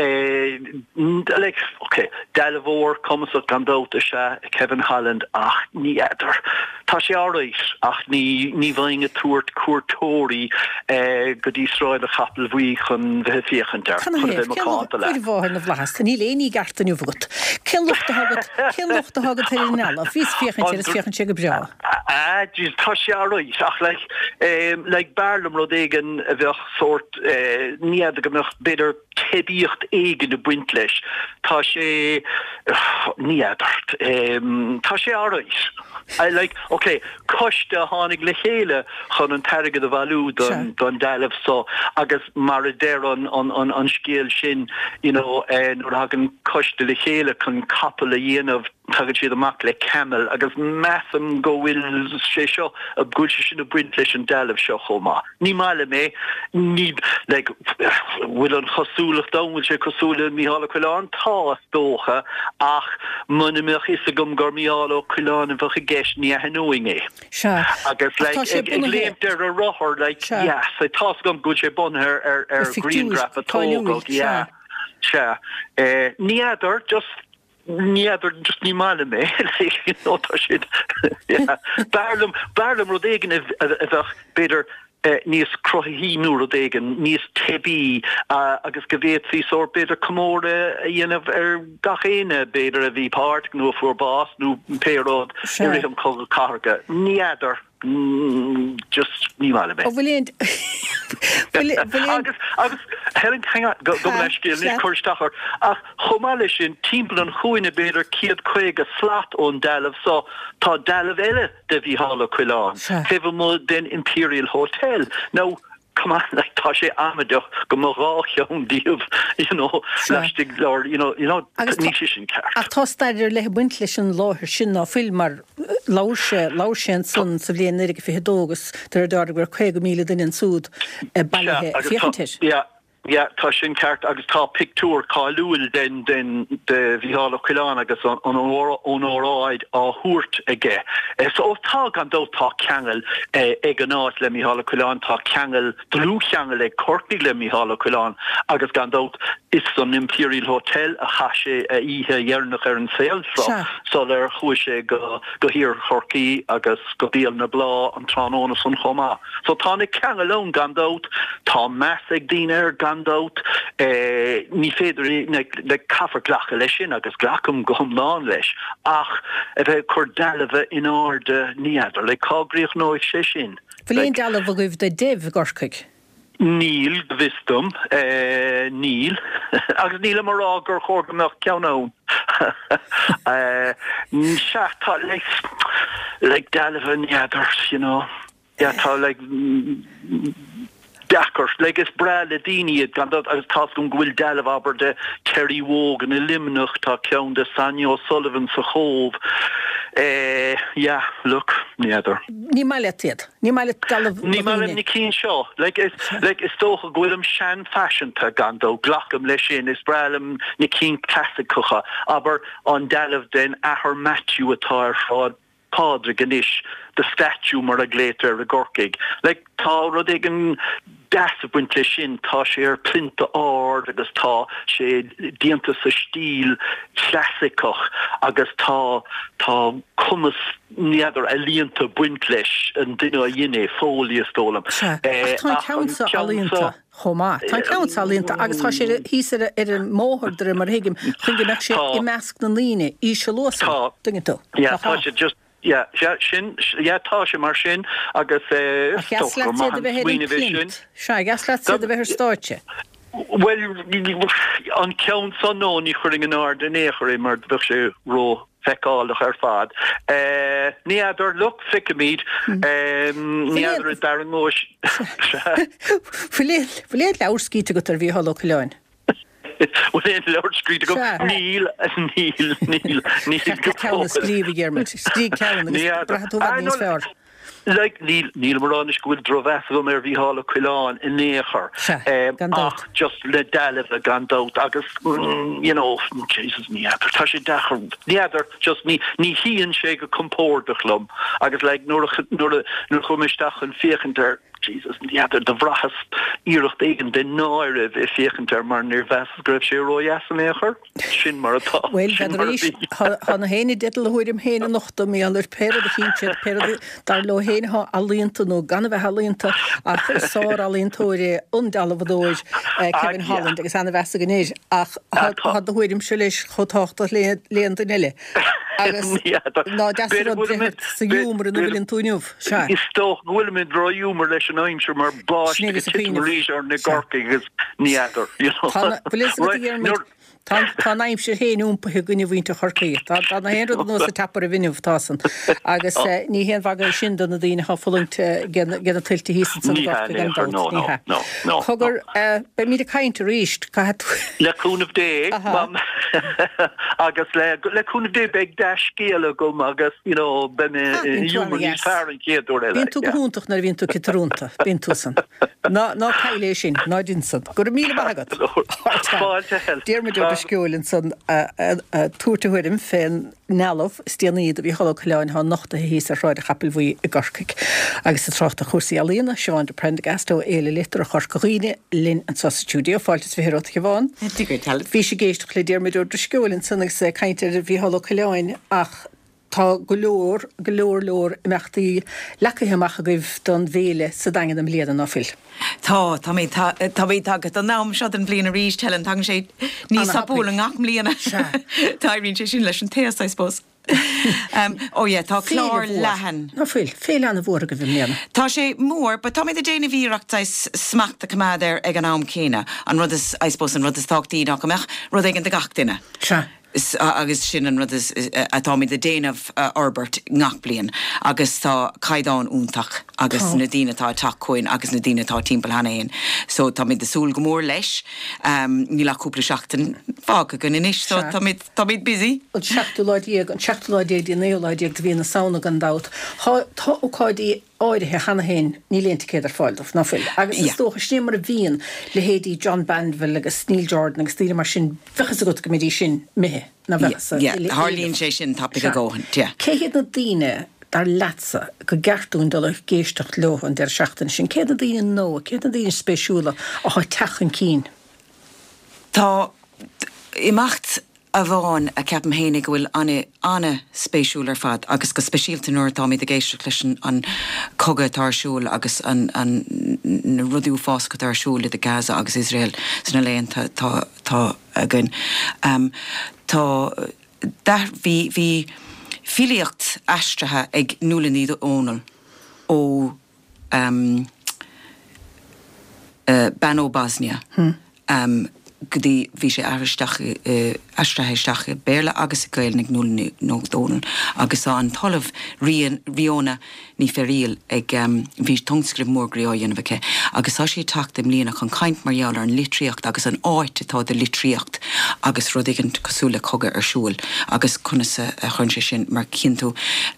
like okay, Delvor comes up gandóta se Kevin Holland ach ní éidir. Tá sé árais ach ní ní bhainge túirt cuairtóirí go dtí sráid a chapel bhuí chun bheit fiochantar chun bheith macáta le. Cén bhhain na bhlas, tá ní léí garta nu bhagad. Cén luchta hagad, cén luchta hagad ar in eile, vís fiochantar is fiochantar go breá. Ah, just tá sé árais ach like um, like Bearlam rud éigen a bheith sort uh, níiad go nach beidir tebíocht éigen a buint leis. Tá sé níiadart. Um, tá sé árais. I like okay, coiste hánig le chéile chun an teige a bhú don don deilmh so agus mar a déir an an an an scéal sin, you know, en or hagan coiste le chéile chun capel a dhéanamh tugad siad amach le camel agus massam go bhfuil sé seo a gúil sin a buint leis an dealamh seo chomá. Ní mála mé ní le bhfuil an chosúlach dá bhfuil sé cosúla Mícheál Ó Coileáin tá dócha ach munimach is a gom gur Mícheál Ó Coileáin an bhecha gceist ní a hanúing é. Agus le ag léimtar a rothir le yes, I tá gom gúil sé bunthir ar ar Greengraf a tógad, yeah. Se níidir just níidir just ní mála mé nótá siad Barlam Barlam rud éigen a bheith beidir níos crothíínú rud éigen níos tebí agus go bhéad sí sór beidir commóra a dhéanamh ar gachéine beidir a bhí páirt nó fuair bás nó péród i rithim cóga carga níidir Mm, just ní mála mé. Oh, bhfuil agus agus Helen hang go go leis céal ní chuirteachar ach chomá lei sin timppla an chuoine beidir ciad chuig a slat ón dealamh so tá dealamh eile de Mícheál Ó Coileáin. Feh mo den Imperial Hotel. Now come on, like tá sé amadeach go mo rácheún díobh, you know, leistig lár, you know, you know, ní sin ceart. Ach tá staidir le buint leis an láthir sin á filmar láirse láirse san sa bblion éige fi hedógus tar dar gur chuig míle duine an súd bailithe fiochantais. Yeah. Ja, tá sin ceart agus tá pictúr cáúil den den de Mícheál Ó Coileáin agus an óráid á thuairt aige. So tá gan dó tá ceangal ag an áit le Mícheál Ó Coileáin tá ceangal drú cheangal ag corcaigh le Mícheál Ó Coileáin agus gan dót is an Imperial Hotel a chaise a ihe dhearnach ar an saoil frá. So ar chuaigh sé go go hir chorcaí agus go bíal na blá an tránóna san chomá. So tá nig ceangal ón gan dót tá meas ag daoine ar Gandát eh, ní féidir le cafarglacha lei sin agus glacham go thomláin leis ach a bheith chur dealamh in áde níidir le cágriíoch nóid sé sin. Bhfuil dealamh a goibh de dibh gorcaig? Níl bhistum, eh, níl agus níl am rá gur chógamach ceann se tá le le dealamh níidir, you know, yeah, tá le Dakar, like is bra le dini gan dat as tas gom gwil dealamh aber de Terry Wogan a limnach tá ceann de Sanyo Sullivan sa chóv. Eh, yeah, look, neither. Ní máile tiad. Ní máile dealamh. Ní máile ní cín seo. Like is like is tócha gwilm sean fashionta gan do glacham le sin is bralam ní cín classicucha aber an dealamh den ahar Matthew atá ar fád Padre Ganesh, the statue mar a glétar a gorcaig. Like tá rud éigen deasa buint le sin tá sé ar plinta áard agus tá sé dianta sa stíl classicach agus tá tá cumas níidir a líonta buint leis an duine a dhéine fólia stólam. Tá ceansa a líonta chomá. Tá ceansa a líonta agus tá sé híos ar an móthir mar hiigim chuige meach sé i measc na líne í se losa dingin tú. Yeah, tá sé just Ja, ja, sin, ja, tá sé mar sin, agus eh, stochar mar an swine vision. Sja, gaslat sé de bheith stáitse. Well, an ceann san nó ní churing an áard an échar é mar bheith sé ró feicáilach ar fad. Eh, níidir look ficamíd, níidir dar an mós. Fuléad leabhar go tar Mícheál Ó Coileáin. Well, in Lord Street go Neil, Neil, Neil, Neil. Ceann scríomh Gearmid, scríomh ceann agus brathú níos fearr. Like Neil Neil Moranis go droves go mer Mícheál Ó Coileáin in néchar. Ach just le dealamh a gandát agus you know, Jesus níidir tá sé dechar níidir just ní ní híonn sé go compórdachlum agus like nuair nuair nuair chumisteach an fiochantar Jesus níidir de bhrachas íirecht éigen den náire i fiochantar mar níor bheas greibh sé róheas an échar sin mar atá. Well, ha na héine ditil huirim héine nochta mí allir peirad a chinse peirad dar lo héine ha alínta nó gan bheith alínta ach sár alíntóire undealamhdóir Kevin Holland agus anna bheasa gannéis ach ha da huirim se leis chotáchta léanta nile. Agus ná deasar sa dúmar an bhfuiln túniuh. Is tó bhfuil mid rá dúmar leis an aimsir mar báis ríis ar na gorcaig agus níidir. Tá naim sé héúmpa gunine bhínta chorcaí. Tá na héad nó a tapar a vinnemhtásan. agus ní héan bhaga sin donna dtíine hafalúnta gena tiltte hísan san Thugur be mí a caiinte ríist leúnmh dé agus le leúnmh dé beag deis céala gom agus be me fearan céadú le. Bhín tú húntaach nar bhín tú citarúnta bín túsan. ná caiile sin ná dinsan. Gur mí agad. Déir me de sciúlinn san túirtahuiim féin nealamh stíanaíad a bhí chola choáin há nachta híos a ráid a chapel bhí i garcaig. Agus sa trácht a chusaí alína, seáin de Prendergast ó éile litar a chorcaghine linn an sasitúdio fáiltas bhí hiróta bháin. Bhí sé géisteach le déir me dúir de sciúlinn san agus caiinte bhí chola choáin ach tá go leor go leor leor meachtaí lecathe a goibh don bhéle sa dagan am léadan áfil. Tá tá mé tá mé tagad an nám seo an bliana ríis telan tang sé níos sapóla ngach mlíana. Tá rín sé sin leis an téas I suppose. ó é tá chlár lehan. Ná fuil fé lena bhór go bhí mléana. Tá sé mór, ba tá mé a déana bhíreachtáis smachta cumáidir ag an nám céine an rud is I suppose an rud is táchtaí nach gomeach rud ag an de gachtaine. Se. agus sin an rud atá mí de déanamh Albert ngach blian agus tá caiidán úntaach agus na dtínatá tacoin agus na dtínatá timppel hanaon. So tá mí de súl go mór leis ní leúpla seachtain fága gon inis so tá míid busy. An seachtú láidíag an seachtú láidíag dí néoláidíag de bhíon na saona an dat. Tá óáidí áirithe chana héin ní lénta céad ar fáildmh ná fuil. Agus is tócha snémar a bhíon le héadí John Bandville agus Neil Jordan agus tíre mar sin bhechas a go go médí sin mithe na bhecha. Harlíonn sé sin tapig a ggóhan. Céad na daoine dar leatsa go geartún dul géisteach lehan der seachtain sin céad na daoine nó, céad na daoine spéisiúla a chuid techan cín. Tá imacht a bháin a ceapan hénig bhfuil anna anna spéisiúlar fad agus go speisialta nuair tá mí a géisteach leis an cogad tarsúil agus an na rudú fásca tarsúil de Gaza agus Israel sanna léon tá a gunn. Tá bhí bhí filiacht aistrathe ag nulaníad ónal ó Banó Bosnia. Gdí bhí sé aistrathe béla agus a gail nig nó dónal agus an talamh riona ní feríal ag bhí tungscrib mór gréáin bheice agus á sé tacht am líana chun caint marall ar an litríocht agus an áit atá de litríocht agus rud igen cosúla coga ar siúil agus chuna a chun sé sin mar cinnú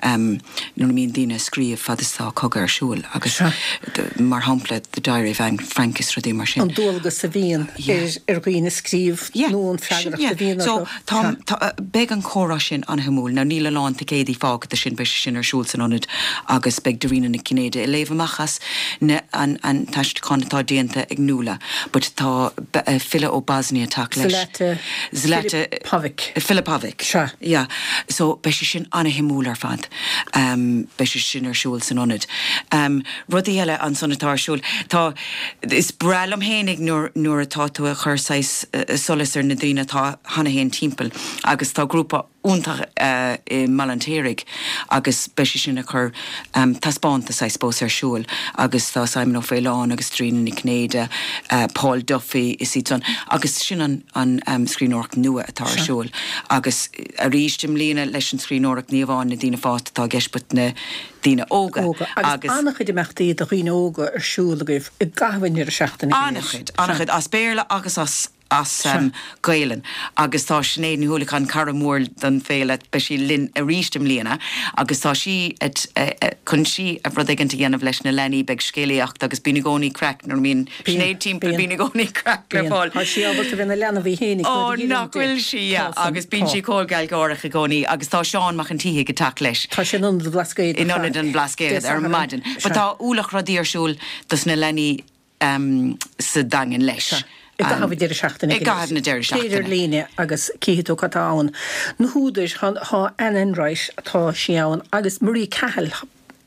nó míon daine scríomh fadistá coga ar siúil agus mar hampla de dair bhein Frankis rudí mar sin. An dúlagus sa bhíon ar ghuiine scríomh nó an freagadach sa bhíon. So tá beg an chórá sin an himúil ná níla lán te céadí fágad a sin be sin ar siúil san anid agus beg dorína na cinéide i léomhachas an taist chunatá déanta ag núla, but tá fila ó Bosnia tak leis. Zlata Pavic. Philip Pavic. Sure. Yeah. So be sin anna himúil ar fad. Um, be sin ar siúil san anid. Um, rudí eile an sanatár siúil. Tá is brelam hénig nuair atá tú a chuirsáis solas ar na dtíine tá hana héin timppel agus tá grúpa úntaach uh, i Malantérig agus beisi sin a chur um, taspáanta sa spós ar siúil agus tá Simon O'Feilán agus Trína Ní Cnéide uh, Paul Duffy is íton agus sin an, an um, scríóach nua atá ar siúil agus a ríistim lína leis an scríóach níomháin na dtíine fásta tá geisput na dtíine óga agus annach chuid meachtaí a chuoine óga ar siúil a goibh i gahhain ar a seachtain annachid annachid as béirla agus as as um, gailen agus tá snéad ní thuúla an caramór don féile be sí lin a ríistim líana agus tá si chun si a rud aigeanta dhéanamh leis na lení beag scéalaíocht agus bína gcónaí crack nó mín snéad timppla bína gcónaí crack le fáil. Tá sí ábalta bhína lena bhí hénig ó nachhfuil si agus bín si cógáil gáireach a gcónaí agus tá seán mach an títhe go take leis. Tá sin an blascéid in an an blascéid ar maidin. Ba tá úlach radíarsúil dus na lení um, sa dangin leis. I gahfu deidir seachtain. I gahfu deidir seachtain. Céidir líne agus cíhitú catáin. Na húdais há anan reis atá siáin agus Marie Cahill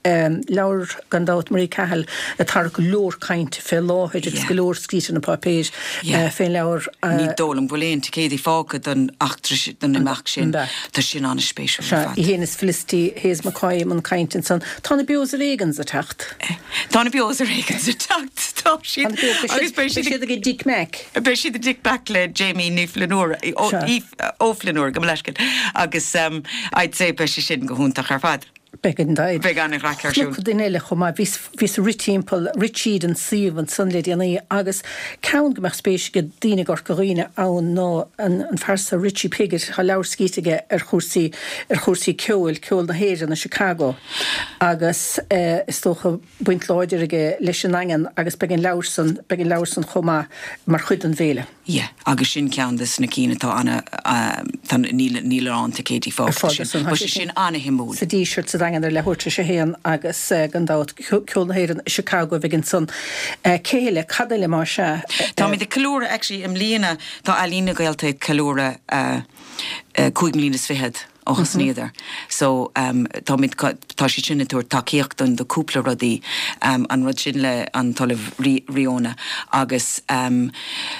um, leir gandát marí cehall a tar go lór kaint fé láid gus go lór scríte na papéis fé leir ní dólam bhfuléon te céad fágad don actris don amach sin tá sin an spéisiú i héananas filistí héas macáim an caiintin san tána beos a régans a techt. Tána beos a régans a techt tá sin agus bé si a go Dick Mac. Bé si a Dick Mac le Jamie ní Flanúr ó Flanúr go leiscin agus um, I'd say be sé sin go húntaach ar fad. Begin daid. Began a racar siú. Look den eile chuma vis vis ritimpel Richard and Siv and Sunday diana agus count gemach spéis go dine gorcoine an no an an farsa Richie Piggott ha laurskítige er chósi er chósi ceol ceol na héir in Chicago agus eh is toch buint loidirige leis angen agus begin Laurson begin Laurson chuma mar chud an vele. Ja, agus sin ceandas na cíine tá anna tan níle níle an te Katie Fox. Sin anna himúl. Sa d-shirt sa dangan ar le húirte sé héan agus gandát ceol na héir in Chicago vigin son céile cadile mar se. Tá mi de calóra actually im líana tá alína gailta calóra cúig mlínas fihead. Ochas mm-hmm. neither. So um tá mid tá si sinna túir takeíocht don do cúpla rodí um an rud sin le an talamh riona agus um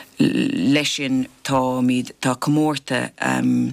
leisin tá míad tá comórta um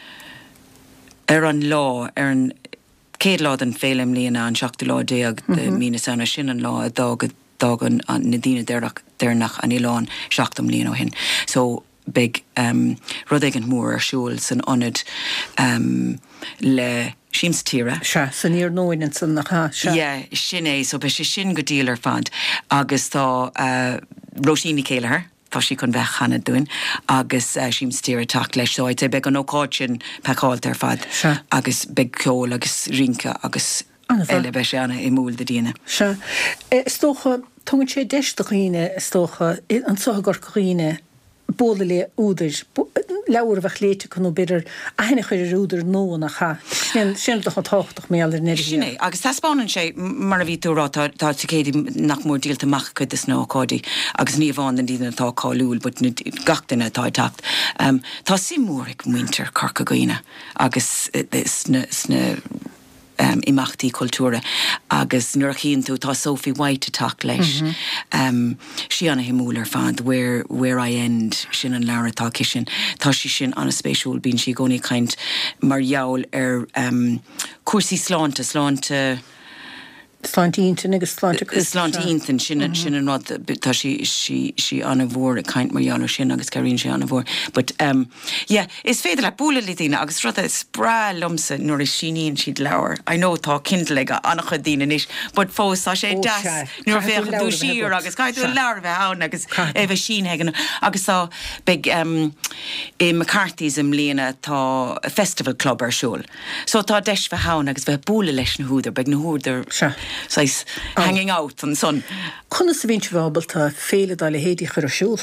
ar an lá ar an céad lá an félim líana an seachta lá déag de mína sanna sin an lá a dágad dágan an na dtíine déirnach an Iláin seachtam líana ó hin. So big um ruddigan mór siúil san onid um le síimstíre. Se san íor nóin in san nach ha. Yeah, sin é so be sé sin go díal ar fad agus tá uh, Roisin céile tá si chun bheith chana dúin agus uh, síimstíre tak leis so ite be an ócáid sin peáilt ar fad agus big ceol agus rinca agus eile be sé anna i múl de díine. Se stócha tungan sé deistecíine stócha an socha gorcoíine bóla údar leabhar bheith léite chun beidir a hena chuir údar nó nach cha sin do an táchtach méall ar neidir. Sinné, agus tá spánan sé mar a bhí túrá tá céad nach mór díalta mach chud is nóádaí agus ní bháin den dína tá cáúil, but gachtainna tá tacht. Um, tá sim mór ag muintear carca goine agus sna um, imachtaí cultúra agus nuair chéann tú tá Sophie White atach leis mm-hmm. um, si anna himúil ar fad where, where I end sin an leabhar atá cisin tá si sin anna spéisiúil bíonn si gcónaí caint mar jaall ar um, cuasaí sláinte sláinte Sláintínta agus sláinte Sláintínta sin sin an rud tá si si si anna bhór a caint marall sin agus caríonn sé anna bhór. But um, yeah, is féidir le búla lítíine agus rud is sprá lumsa nuair is síníonn siad leabhar. I know tá kindleige anna chud daoine is, but fós tá sé deas nuair fécha dú siar agus caiitú leabhar bheith ann agus é bheith sin hegan agus tá big um, i McCarthy's im líana tá festival club ar siúil. So tá deis bheith ann agus bheith búla leis na húdar beag na húdar so he's oh. hanging out and son. Conna sa vín bhábalta féle dáile hédí chur a siúl.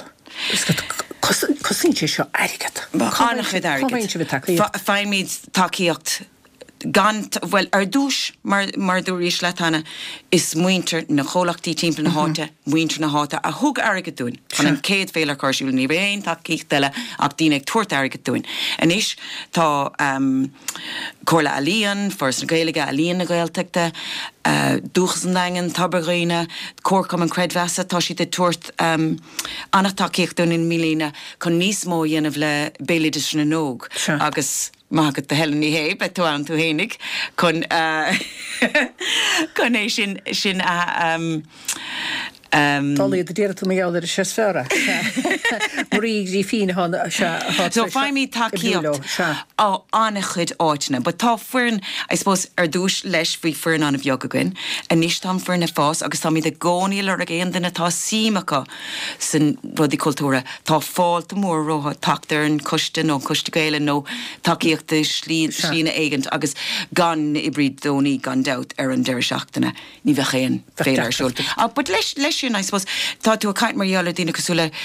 Cosín sé seo airigat. Cána chud airigat. Fáim míid takeíocht gant, well, ar dúis mar, mar dúrís letanna is muinter na cholachtaí timp na háta, muinter na háta a thug airgad dúin. An an céad féile chuirisiúil ní bhéon takeíocht deile ach dína ag tuairt airgad dúin. An is tá um, Corla Alíon, Fors na Gaeilge Alíon na Gaeltachta, uh, dúchas an dagan, tabarghine, Corcom an Credvesa, tá si de tuairt um, anna takeíocht dúin in milína chun níos mó dhéanamh le bélidir na nóg agus mágad de helen ní hé, bet tú an tú hénig, chun chun é sin sin a um, um, Dolly de déir tú méall ar a sé sfera. Marí rí fin hon se. So fáim mí takeíocht á anna chud áitina, but tá fuirn, I suppose, ar dúis leis bhí fuirn anna bheoga goin, a níos tam fuirn na fás, agus tá mí de gcónaí ar a géan duna tá símacha san rudí cultúra, tá fáilta mór rótha taachtar an cuiste nó cuiste gaile nó takeíochta slína éigent agus gan i bríd dónaí gan dat ar an deir seachtainna, ní bheith chéan féile ar siúil. But leis leis sin, I suppose, tá tú a caiint marall dína cosúla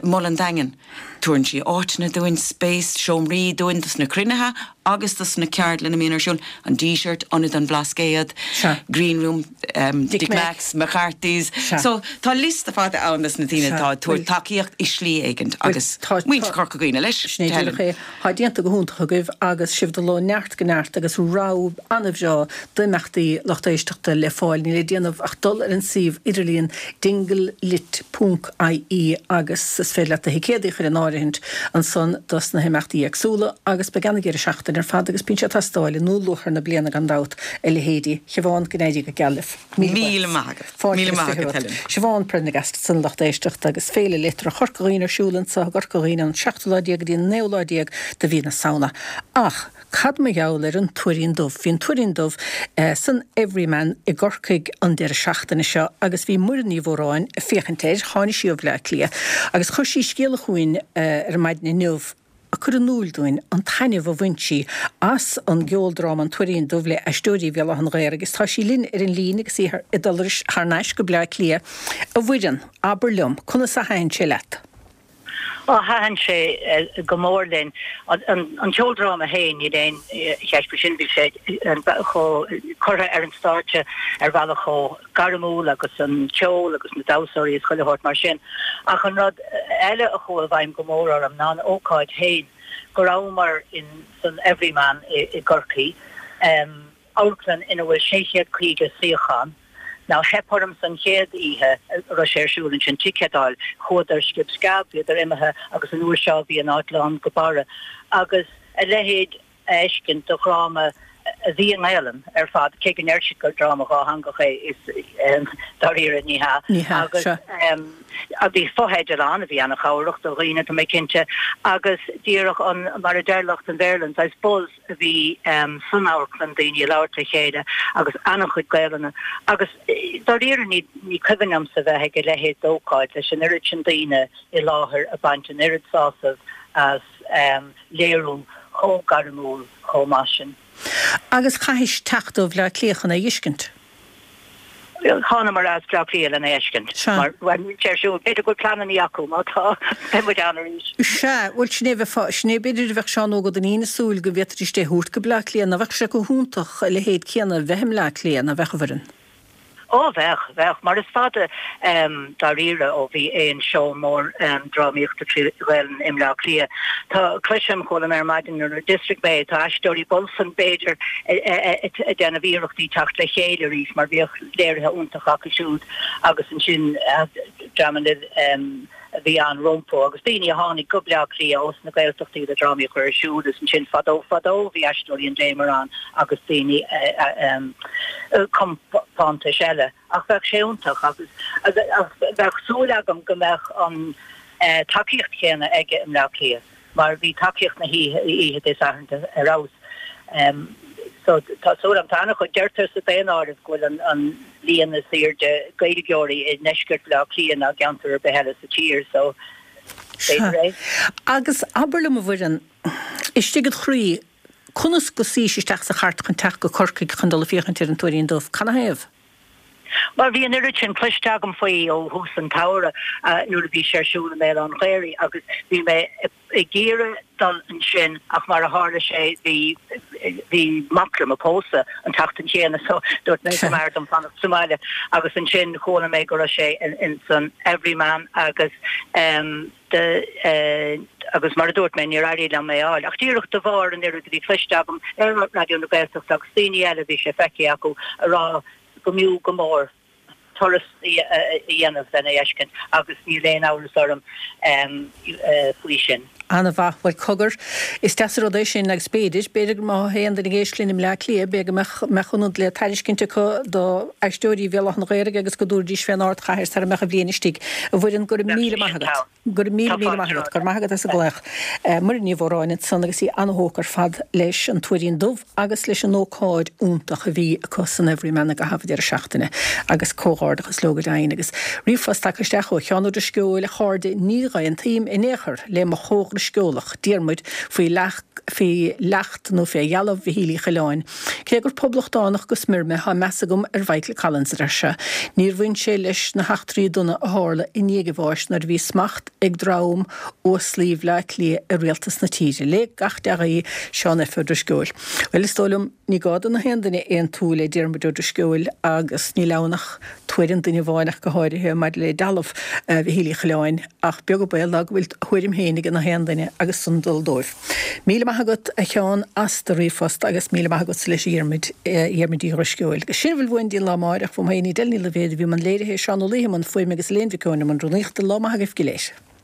Mullen dagen túin si áitna doin space seomrí doin dus na crinethe agus dus na ceardlan na mínarsúil an t-shirt anid an blascéad Green Room um, Dick, Dick Max McCarthy's so tá list a fáda annas na tíine tá túir takeíocht is slí éigent agus muint corca gaoine leis Snéidir há díanta go húnta goibh agus sibh do lá neart gneart agus rá anmh seo duimachtaí lochtaíisteachta le fáil ní le déanamh ach dul ar an sih idirlíonn dingellit punt I E agus is fé le a hicéadaí chuir an áirithint an son dos na himachtaí agsúla agus beganna géir seachtain ar fad agus pínse tastáil nó luchar na bliana gan dát eile héadí Siobhán gnéidí go gealah míle mágad míle mágad Siobhán prena gast san lochtaíisteachta agus féle litre chorcaín arsúlann sa gorcaín an seachtaláideag dí neoláideag de bhí na sauna ach cad me geall ar an tuirín dubh hín tuirín dubh san Everyman i gorcaig an deir seachtainna seo agus bhí muirní bhóráin féchantéir chána siomh le lia agus chuir sí scéala chuin ar maidna nuamh a chur an núildúin an taineh bhaintí as an geoldrám an tuirín dubh le eistúirí bhealach an ghair agus tá sí linn ar an lína agus í idiris th neis go bla lia a bhuiidan Aberlum chuna sa hain sé leat. O hahan sé gomórlin an teoldrám a héin i déin cheis besinbí sé an cho chora ar an státe ar bhela cho garamúl agus an teol agus na dásaí is chuile hort mar sin ach an rud eile a cho a bhaim gomór am ná ócáid héin go rámar in san Everyman i Gorcaí álan ina bhfuil séisiad chuige siochan Now hepparm san chéad ihe roséirsúlinn sin ticedáil chodar skip scab idir imethe agus an uair seo bhí an áitláán go bara agus a lehéad éiscin do chráma a bhí an éilen ar fad cé an airsi go drama gá hangaché is daríire níha agus a bhí fohéidir an a bhí anna charucht a riine a mé cinnte agus díireach an mar a deirlacht an Verlands as bus a bhí sunáirlan daoine leirta chéide agus annach chud gaiilena agus daríire ní ní cuinnam sa bheith go lehéad dócáid leis an irid sin daoine i láthair a baint an irid sásamh as léirú cho garamúl cho másin. Agus chaiis tachtúh le cléchan a dhiiscint. Chána mar as draíal an éiscint mar teirisiú beidir go planan í acu mátá pe anarís. Se bhfuil snéh sné beidir bheith seán ógad an ine súil go bhéidir té hút go bla léan a bheith se go húntaach le héad ceanna bheithim le léan a bheithharin. Ó bheith bheith mar is fada daríire ó bhí éon seo mór dráíochtta tríhfuiln im le lia. Tá cluisiim chola ar maidin ar District Bay tá eistóí bolsan Beiidir déanana bhíochttaí tacht le chéile rís mar bhíoh léirithe úntaach acasúd agus an sin dramanid bhí an rompo agus daoine a tháinig go bla lia os na gailtochtaí a dráí chuir siúd is an sin fadó fadó bhí eistóí an déimar an agus daoine compánta seile ach bheith séúntaach agus bheith súlagam go bheith an takeíocht chéanna aige im le lia mar bhí takeíocht na hí is aanta arás. So tá sólam tána chu deirtar sa féin áirih gohfuil an líana siirde gaiideoirí i neisgurt le líon a geantar beheile sa tír so agus Aberlum a bhuiidan istigad chrí chunas go sí isteach sa chart chun teach go corcaig chun dul fiochantíir an tuiríon dubh canna héamh. Well bhí an irid sin cluisteagam faoi ó hús an tára nuair a bhí séirsúla mé an chléirí agus bhí mé i ggéire dal an sin ach mar a hála sé bhí bhí maclam a pósa an tachtan chéanna so dúirt mé go mar an fanach Somália agus an sin chóna mé go sé in san Everyman agus de agus mar dúirt mé ní raí le mé áil ach tíireach do bhar an irid bhí cluisteagam ar radio na gaiilteach agus daoine eile bhí sé feici acu a rá go miú go mór toras i dhéanamh den éiscint agus ní léon áras orm faoi sin. Anna bhahfuil cogur is teéis sin ag spéidir, beidir má héan den géislinn im le lia be mechunúd le tairiscinnte do eistúirí bhealach an ghéir agus go dúrdí féin áirt chair tar mecha bblianaistí a bhfuidan gur mí maigad gur mí mí maigad gur maigad as a gglech mar ní bhráinin san agus í anthócar fad leis an tuirín dubh agus leis an nócáid úntaach a bhí a cos an Everyman a go hafad ar seachtainine agus cóá chardachas logad ainagus. Rifas takisteach o cheanú de sgóil a charde níra an tíim in échar le ma chógra sgólach dírmuid fwy lach fi lacht nó fé jalah vi hílí geláin. Cé gur poblblachtánach go smirme ha mesagum ar bhaicla calansarise. Níor bhain sé leis na heachtrií duna a hála i nígahváis nar bhí smacht ag drám ó slíomh le lí a réaltas na tíre. Le gach deagaí seán e fuidir sgóil. Well is tólam ní gáda na hendanna éon túla dírmuid idir sgóil agus ní lenach tuairin duine bháinach go háirithe mar le dalamh bhí hílí geláin ach beag go bail ag bhfuil chuirim hénig na hendanna agus sundul dóibh. Míle maithagad a cheán as do rifost agus míle maithagad leis dhéirmid dhéirmid í sgóil. Sinbhfuil bhain dí lámáireach fum haoí delní le bhéad bhí man léirithe seán ó léthe man foiim agus léonmhicóna man runníochta lá maithagah go léis.